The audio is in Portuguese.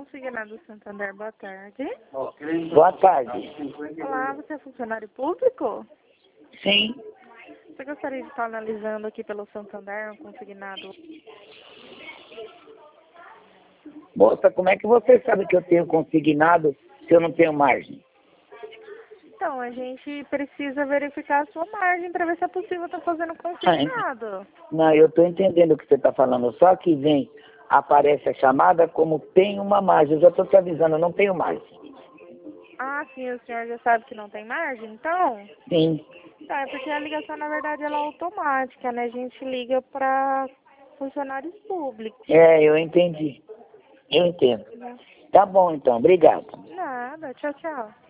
Consignado Santander, boa tarde. Boa tarde. Olá, você é funcionário público? Sim. Você gostaria de estar analisando aqui pelo Santander um consignado? Moça, como é que você sabe que eu tenho consignado se eu não tenho margem? Então, a gente precisa verificar a sua margem para ver se é possível estar fazendo consignado. Não, eu estou entendendo o que você está falando. Só que aparece a chamada como tem uma margem. Eu já estou te avisando, eu não tenho margem. Ah, sim, o senhor já sabe que não tem margem, então? Sim. Tá, é porque a ligação, na verdade, ela é automática, né? A gente liga para funcionários públicos. Eu entendi. Eu entendo. Né? Tá bom, então. Obrigado. Nada, tchau, tchau.